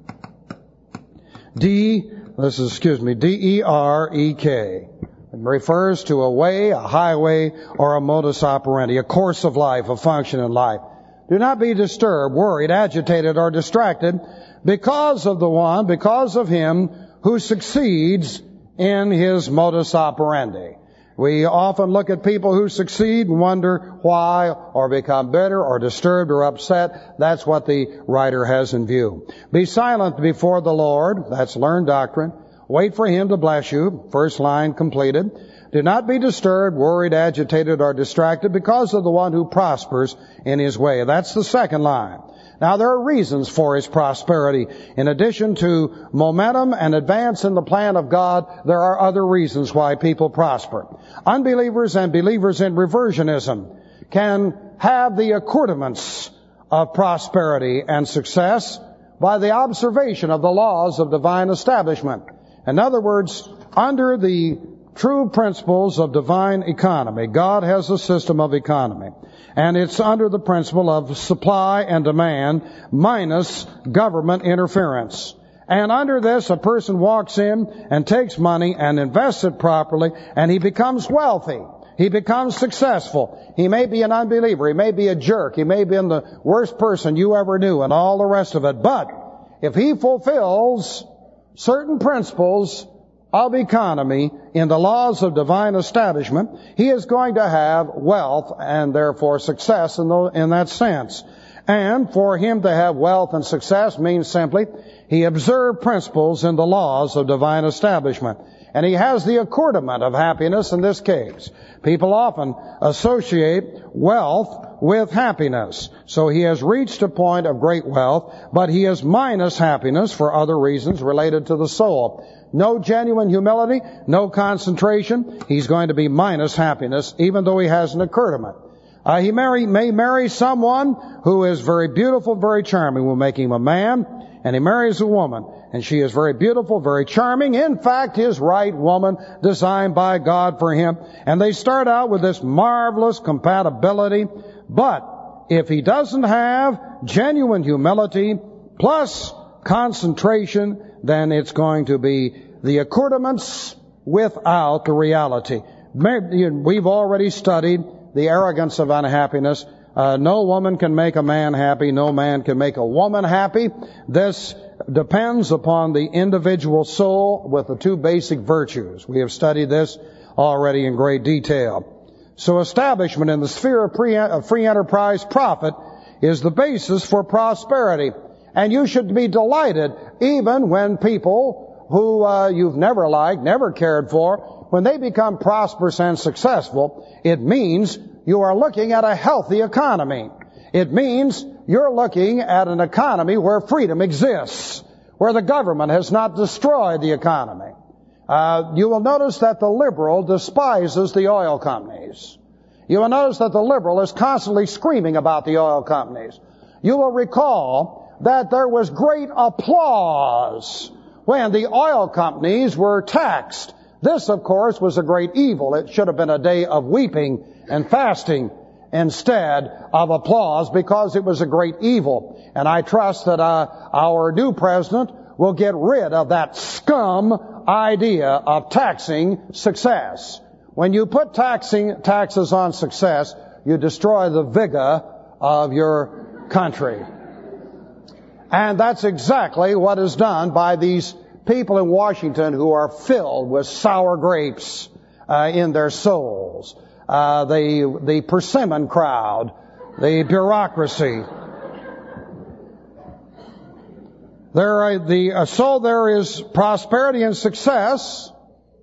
D-E-R-E-K. It refers to a way, a highway, or a modus operandi, a course of life, a function in life. Do not be disturbed, worried, agitated, or distracted because of the one, because of him who succeeds in his modus operandi. We often look at people who succeed and wonder why, or become bitter, or disturbed, or upset. That's what the writer has in view. Be silent before the Lord. That's learned doctrine. Wait for him to bless you. First line completed. Do not be disturbed, worried, agitated, or distracted because of the one who prospers in his way. That's the second line. Now, there are reasons for his prosperity. In addition to momentum and advance in the plan of God, there are other reasons why people prosper. Unbelievers and believers in reversionism can have the accoutrements of prosperity and success by the observation of the laws of divine establishment. In other words, under the true principles of divine economy, God has a system of economy. And it's under the principle of supply and demand minus government interference. And under this, a person walks in and takes money and invests it properly, and he becomes wealthy. He becomes successful. He may be an unbeliever. He may be a jerk. He may be the worst person you ever knew and all the rest of it. But if he fulfills certain principles of economy in the laws of divine establishment, he is going to have wealth and therefore success in that sense. And for him to have wealth and success means simply he observed principles in the laws of divine establishment. And he has the accoutrement of happiness in this case. People often associate wealth with happiness. So he has reached a point of great wealth, but he is minus happiness for other reasons related to the soul. No genuine humility, no concentration. He's going to be minus happiness, even though he has an accoutrement. He may marry someone who is very beautiful, very charming. We'll make him a man, and he marries a woman. And she is very beautiful, very charming. In fact, his right woman designed by God for him. And they start out with this marvelous compatibility. But if he doesn't have genuine humility plus concentration, then it's going to be the accoutrements without the reality. We've already studied the arrogance of unhappiness. No woman can make a man happy. No man can make a woman happy. This depends upon the individual soul with the two basic virtues. We have studied this already in great detail. So establishment in the sphere of free enterprise profit is the basis for prosperity. And you should be delighted even when people who you've never liked, never cared for, when they become prosperous and successful, it means you are looking at a healthy economy. It means you're looking at an economy where freedom exists, where the government has not destroyed the economy. You will notice that the liberal despises the oil companies. You will notice that the liberal is constantly screaming about the oil companies. You will recall that there was great applause when the oil companies were taxed. This, of course, was a great evil. It should have been a day of weeping and fasting instead of applause, because it was a great evil. And I trust that our new president will get rid of that scum idea of taxing success. When you put taxes on success, you destroy the vigor of your country. And that's exactly what is done by these people in Washington who are filled with sour grapes in their souls. The persimmon crowd, the bureaucracy. So there is prosperity and success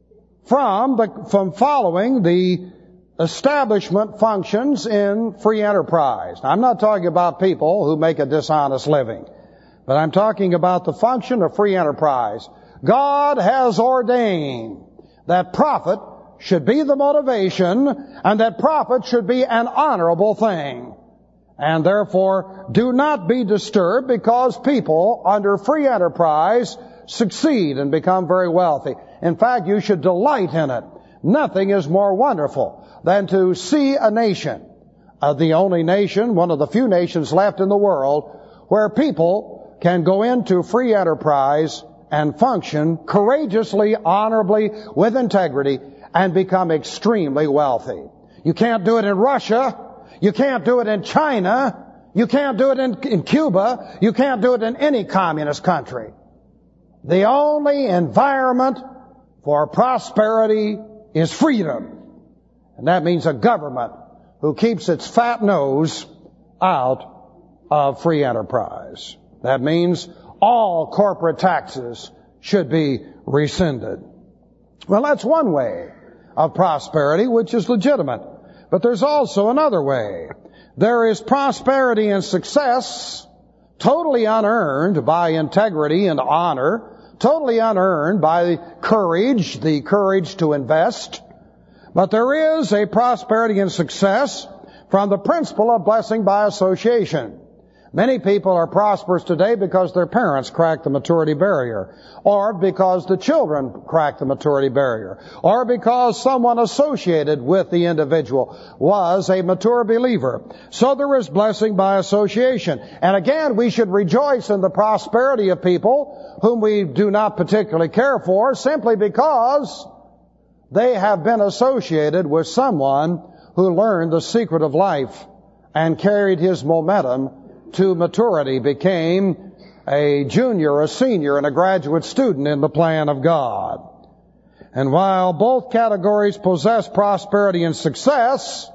from following the establishment functions in free enterprise. Now, I'm not talking about people who make a dishonest living, but I'm talking about the function of free enterprise. God has ordained that profit should be the motivation, and that profit should be an honorable thing. And therefore, do not be disturbed because people under free enterprise succeed and become very wealthy. In fact, you should delight in it. Nothing is more wonderful than to see a nation, the only nation, one of the few nations left in the world, where people can go into free enterprise and function courageously, honorably, with integrity, and become extremely wealthy. You can't do it in Russia. You can't do it in China. You can't do it in Cuba. You can't do it in any communist country. The only environment for prosperity is freedom. And that means a government who keeps its fat nose out of free enterprise. That means all corporate taxes should be rescinded. Well, that's one way of prosperity, which is legitimate. But there's also another way. There is prosperity and success totally unearned by integrity and honor, totally unearned by courage, the courage to invest. But there is a prosperity and success from the principle of blessing by association. Many people are prosperous today because their parents cracked the maturity barrier, or because the children cracked the maturity barrier, or because someone associated with the individual was a mature believer. So there is blessing by association. And again, we should rejoice in the prosperity of people whom we do not particularly care for, simply because they have been associated with someone who learned the secret of life and carried his momentum to maturity, became a junior, a senior, and a graduate student in the plan of God. And while both categories possess prosperity and success,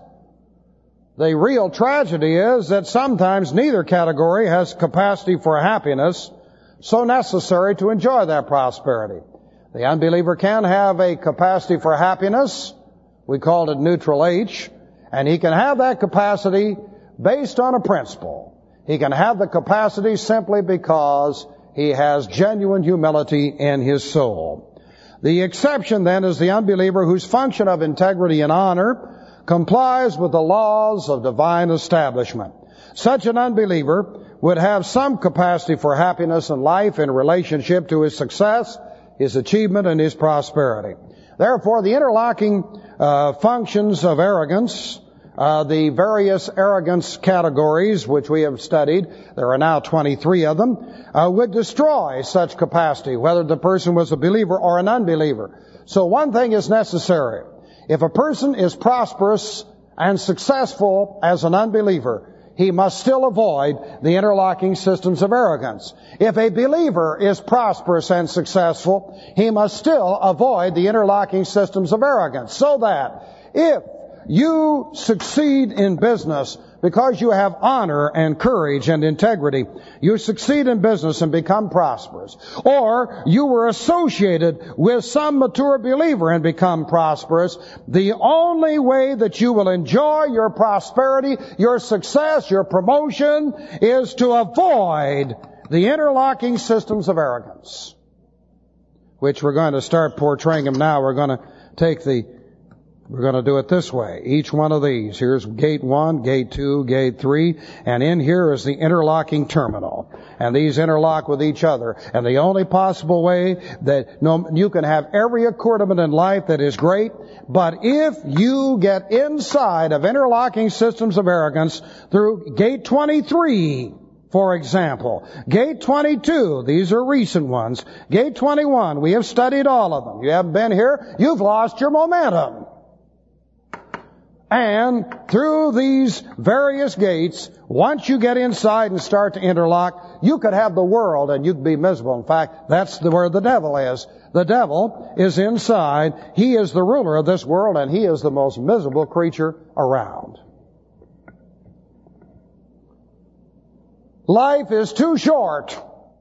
the real tragedy is that sometimes neither category has capacity for happiness so necessary to enjoy that prosperity. The unbeliever can have a capacity for happiness. We called it neutral H. And he can have that capacity based on a principle. He can have the capacity simply because he has genuine humility in his soul. The exception then is the unbeliever whose function of integrity and honor complies with the laws of divine establishment. Such an unbeliever would have some capacity for happiness in life in relationship to his success, his achievement, and his prosperity. Therefore, the interlocking functions of arrogance, the various arrogance categories which we have studied, there are now 23 of them, would destroy such capacity, whether the person was a believer or an unbeliever. So one thing is necessary. If a person is prosperous and successful as an unbeliever, he must still avoid the interlocking systems of arrogance. If a believer is prosperous and successful, he must still avoid the interlocking systems of arrogance. So that if you succeed in business because you have honor and courage and integrity, you succeed in business and become prosperous. Or you were associated with some mature believer and become prosperous. The only way that you will enjoy your prosperity, your success, your promotion is to avoid the interlocking systems of arrogance, which we're going to start portraying them now. We're going to do it this way. Each one of these. Here's gate 1, gate 2, gate 3, and in here is the interlocking terminal. And these interlock with each other. And the only possible way that you can have every accordament in life that is great, but if you get inside of interlocking systems of arrogance through gate 23, for example, gate 22, these are recent ones. Gate 21, we have studied all of them. You haven't been here, you've lost your momentum. And through these various gates, once you get inside and start to interlock, you could have the world and you could be miserable. In fact, that's where the devil is. The devil is inside. He is the ruler of this world, and he is the most miserable creature around. Life is too short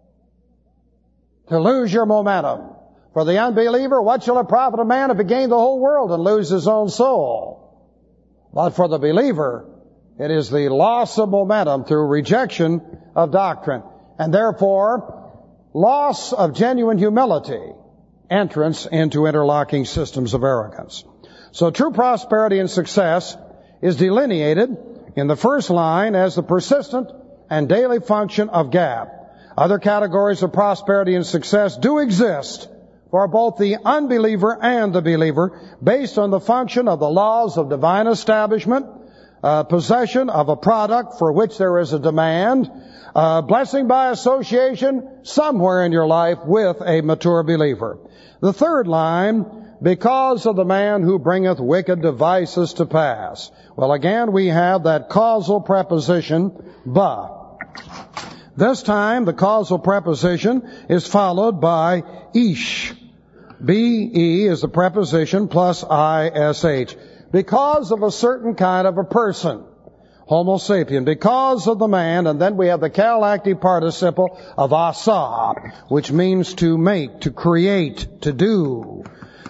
to lose your momentum. For the unbeliever, what shall it profit a man if he gain the whole world and lose his own soul? But for the believer, it is the loss of momentum through rejection of doctrine, and therefore loss of genuine humility, entrance into interlocking systems of arrogance. So true prosperity and success is delineated in the first line as the persistent and daily function of gap. Other categories of prosperity and success do exist for both the unbeliever and the believer, based on the function of the laws of divine establishment, possession of a product for which there is a demand, blessing by association somewhere in your life with a mature believer. The third line, because of the man who bringeth wicked devices to pass. Well, again, we have that causal preposition, ba. This time, the causal preposition is followed by ish. B-E is the preposition plus I-S-H. Because of a certain kind of a person, Homo sapien, because of the man, and then we have the cal-active participle of asa, which means to make, to create, to do.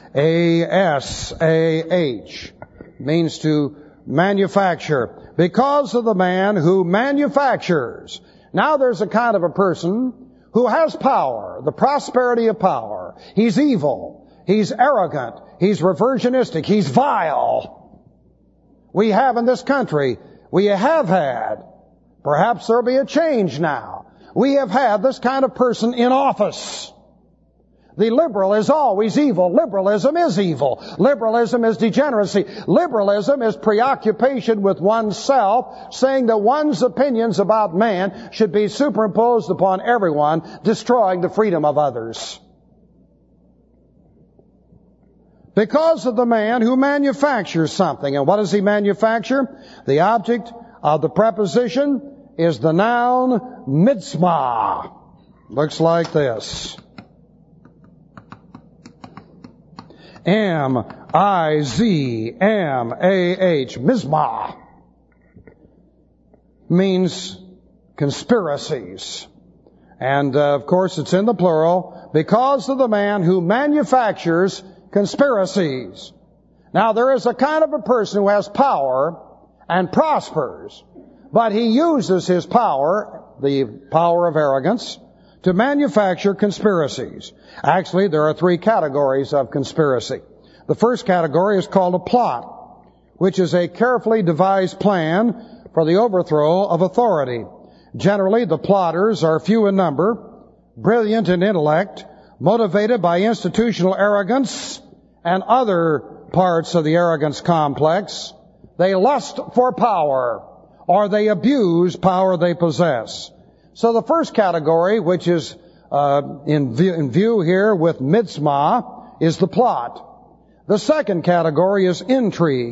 A-S-A-H means to manufacture. Because of the man who manufactures. Now there's a kind of a person who has power, the prosperity of power. He's evil. He's arrogant. He's reversionistic. He's vile. We have in this country, we have had, perhaps there'll be a change now. We have had this kind of person in office. The liberal is always evil. Liberalism is evil. Liberalism is degeneracy. Liberalism is preoccupation with oneself, saying that one's opinions about man should be superimposed upon everyone, destroying the freedom of others. Because of the man who manufactures something. And what does he manufacture? The object of the preposition is the noun mitzvah. Looks like this. M-I-Z-M-A-H, mizmah, means conspiracies. And, of course, it's in the plural, because of the man who manufactures conspiracies. Now, there is a kind of a person who has power and prospers, but he uses his power, the power of arrogance, to manufacture conspiracies. Actually, there are three categories of conspiracy. The first category is called a plot, which is a carefully devised plan for the overthrow of authority. Generally, the plotters are few in number, brilliant in intellect, motivated by institutional arrogance and other parts of the arrogance complex. They lust for power, or they abuse power they possess. So the first category, which is in view here with mitzvah, is the plot. The second category is intrigue.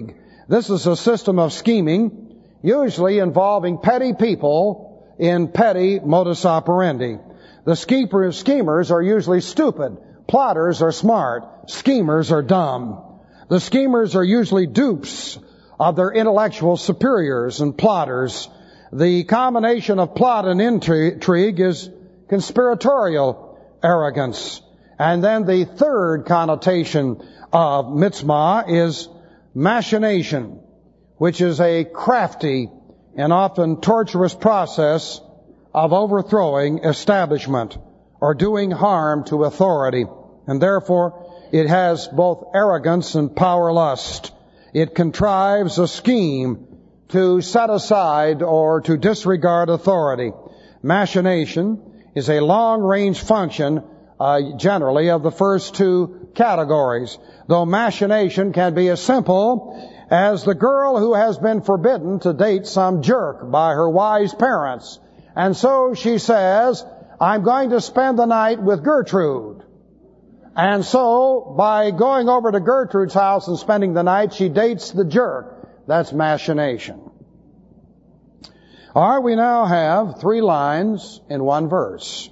This is a system of scheming, usually involving petty people in petty modus operandi. The schemers are usually stupid. Plotters are smart. Schemers are dumb. The schemers are usually dupes of their intellectual superiors and plotters. The combination of plot and intrigue is conspiratorial arrogance. And then the third connotation of mitzvah is machination, which is a crafty and often torturous process of overthrowing establishment or doing harm to authority. And therefore, it has both arrogance and power lust. It contrives a scheme to set aside or to disregard authority. Machination is a long-range function, generally, of the first two categories, though machination can be as simple as the girl who has been forbidden to date some jerk by her wise parents. And so she says, I'm going to spend the night with Gertrude. And so, by going over to Gertrude's house and spending the night, she dates the jerk. That's machination. All right, we now have 3 lines in 1 verse.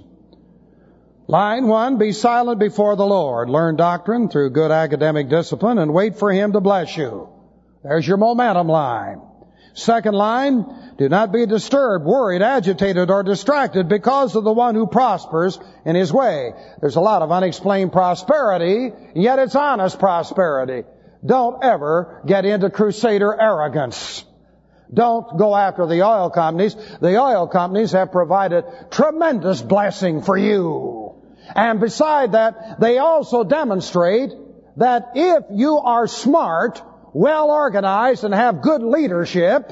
Line 1, be silent before the Lord. Learn doctrine through good academic discipline and wait for Him to bless you. There's your momentum line. Second line, do not be disturbed, worried, agitated, or distracted because of the one who prospers in his way. There's a lot of unexplained prosperity, yet it's honest prosperity. Don't ever get into crusader arrogance. Don't go after the oil companies. The oil companies have provided tremendous blessing for you. And beside that, they also demonstrate that if you are smart, well organized, and have good leadership,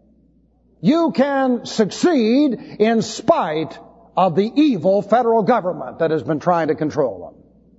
you can succeed in spite of the evil federal government that has been trying to control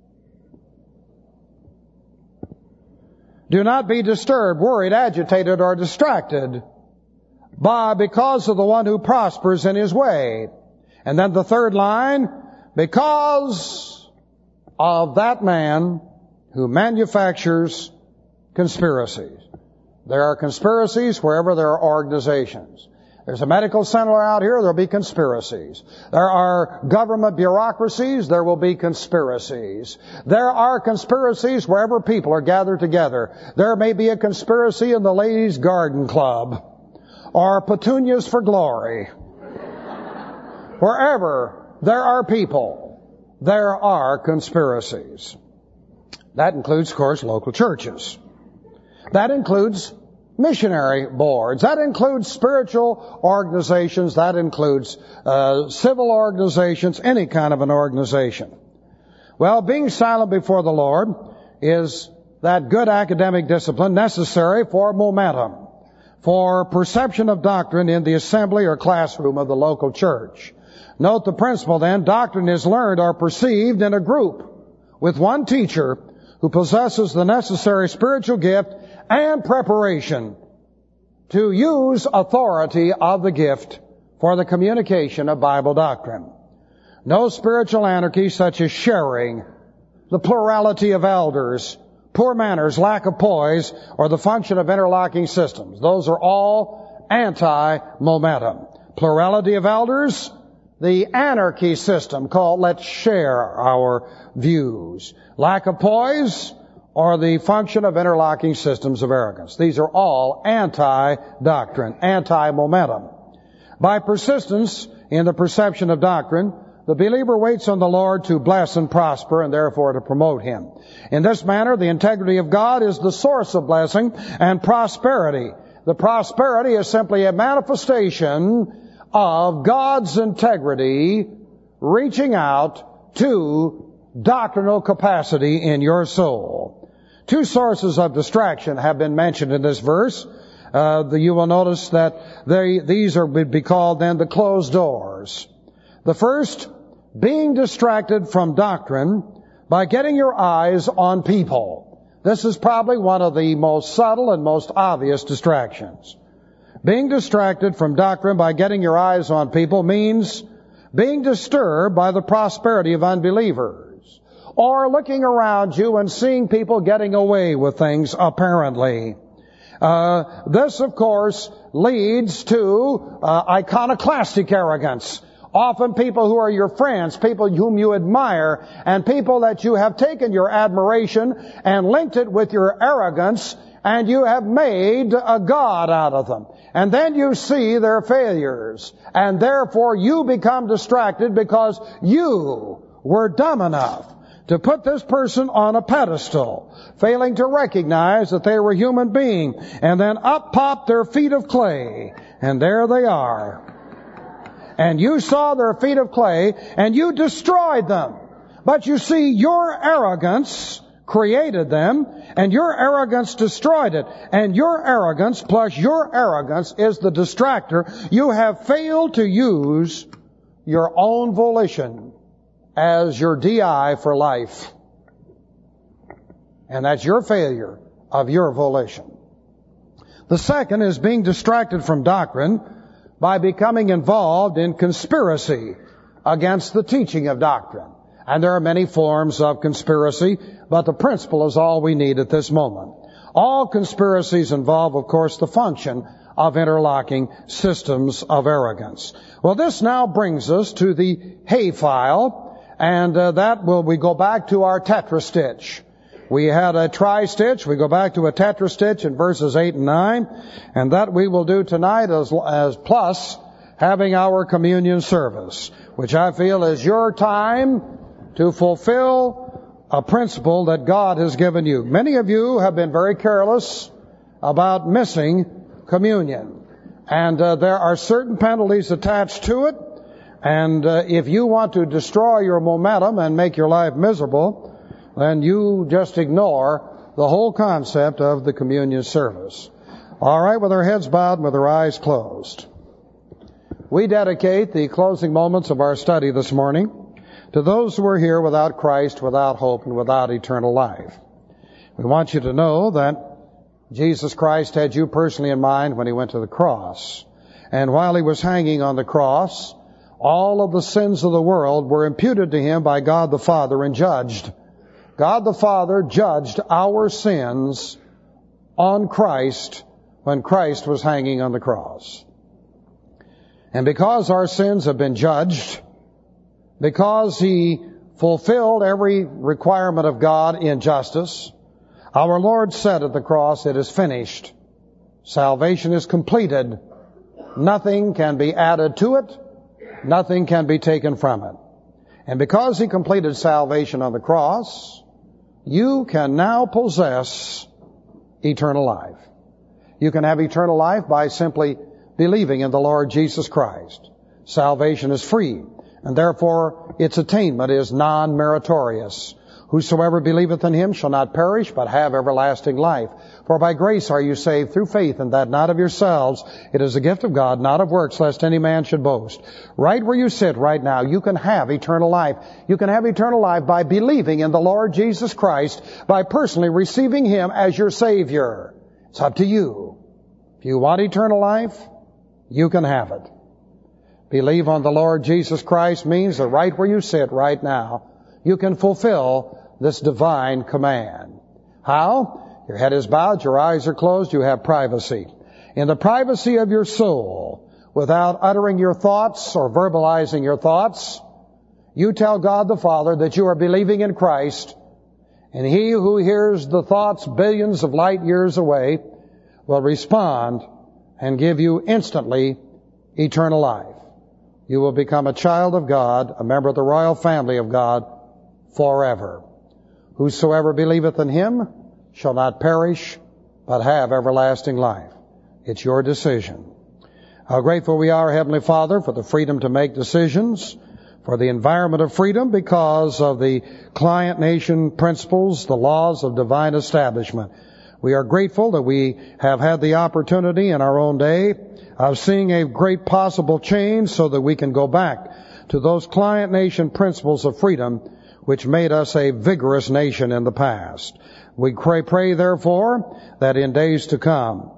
them. Do not be disturbed, worried, agitated, or distracted because of the one who prospers in his way. And then the third line, because of that man who manufactures conspiracies. There are conspiracies wherever there are organizations. There's a medical center out here, there'll be conspiracies. There are government bureaucracies, there will be conspiracies. There are conspiracies wherever people are gathered together. There may be a conspiracy in the Ladies' Garden Club, or Petunias for Glory. Wherever there are people, there are conspiracies. That includes, of course, local churches. That includes missionary boards. That includes spiritual organizations. That includes civil organizations, any kind of an organization. Well, being silent before the Lord is that good academic discipline necessary for momentum, for perception of doctrine in the assembly or classroom of the local church. Note the principle then, doctrine is learned or perceived in a group with one teacher who possesses the necessary spiritual gift and preparation to use authority of the gift for the communication of Bible doctrine. No spiritual anarchy such as sharing, the plurality of elders, poor manners, lack of poise, or the function of interlocking systems. Those are all anti-momentum. Plurality of elders, the anarchy system called let's share our views. Lack of poise, or the function of interlocking systems of arrogance. These are all anti-doctrine, anti-momentum. By persistence in the perception of doctrine, the believer waits on the Lord to bless and prosper and therefore to promote him. In this manner, the integrity of God is the source of blessing and prosperity. The prosperity is simply a manifestation of God's integrity reaching out to doctrinal capacity in your soul. 2 sources of distraction have been mentioned in this verse. You will notice that these would be called then the closed doors. The first, being distracted from doctrine by getting your eyes on people. This is probably one of the most subtle and most obvious distractions. Being distracted from doctrine by getting your eyes on people means being disturbed by the prosperity of unbelievers, or looking around you and seeing people getting away with things apparently. This, of course, leads to iconoclastic arrogance. Often people who are your friends, people whom you admire, and people that you have taken your admiration and linked it with your arrogance, and you have made a god out of them. And then you see their failures, and therefore you become distracted because you were dumb enough to put this person on a pedestal, failing to recognize that they were a human being. And then up popped their feet of clay, and there they are. And you saw their feet of clay, and you destroyed them. But you see, your arrogance created them, and your arrogance destroyed it. And your arrogance plus your arrogance is the distractor. You have failed to use your own volition as your DI for life. And that's your failure of your volition. The second is being distracted from doctrine by becoming involved in conspiracy against the teaching of doctrine. And there are many forms of conspiracy, but the principle is all we need at this moment. All conspiracies involve, of course, the function of interlocking systems of arrogance. Well, this now brings us to the hay file, and we go back to our tetrastitch. We had a tri-stitch. We go back to a tetrastitch in verses 8 and 9. And that we will do tonight as plus having our communion service, which I feel is your time to fulfill a principle that God has given you. Many of you have been very careless about missing communion. And there are certain penalties attached to it. And if you want to destroy your momentum and make your life miserable, then you just ignore the whole concept of the communion service. All right, with our heads bowed and with our eyes closed, we dedicate the closing moments of our study this morning to those who are here without Christ, without hope, and without eternal life. We want you to know that Jesus Christ had you personally in mind when He went to the cross. And while He was hanging on the cross, all of the sins of the world were imputed to Him by God the Father and judged. God the Father judged our sins on Christ when Christ was hanging on the cross. And because our sins have been judged, because He fulfilled every requirement of God in justice, our Lord said at the cross, "It is finished." Salvation is completed. Nothing can be added to it. Nothing can be taken from it. And because He completed salvation on the cross, you can now possess eternal life. You can have eternal life by simply believing in the Lord Jesus Christ. Salvation is free, and therefore its attainment is non-meritorious. Whosoever believeth in Him shall not perish, but have everlasting life. For by grace are you saved through faith, and that not of yourselves. It is a gift of God, not of works, lest any man should boast. Right where you sit right now, you can have eternal life. You can have eternal life by believing in the Lord Jesus Christ, by personally receiving Him as your Savior. It's up to you. If you want eternal life, you can have it. Believe on the Lord Jesus Christ means that right where you sit right now, you can fulfill this divine command. How? Your head is bowed, your eyes are closed, you have privacy. In the privacy of your soul, without uttering your thoughts or verbalizing your thoughts, you tell God the Father that you are believing in Christ, and He who hears the thoughts billions of light years away will respond and give you instantly eternal life. You will become a child of God, a member of the royal family of God forever. Whosoever believeth in Him shall not perish, but have everlasting life. It's your decision. How grateful we are, Heavenly Father, for the freedom to make decisions, for the environment of freedom because of the client nation principles, the laws of divine establishment. We are grateful that we have had the opportunity in our own day of seeing a great possible change so that we can go back to those client nation principles of freedom which made us a vigorous nation in the past. We pray, therefore, that in days to come,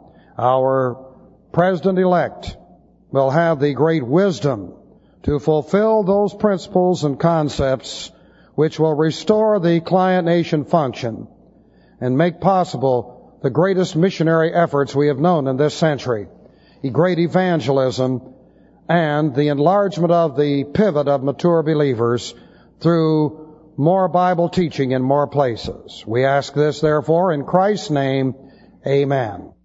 our President-elect will have the great wisdom to fulfill those principles and concepts which will restore the client nation function and make possible the greatest missionary efforts we have known in this century, great evangelism, and the enlargement of the pivot of mature believers through more Bible teaching in more places. We ask this, therefore, in Christ's name, amen.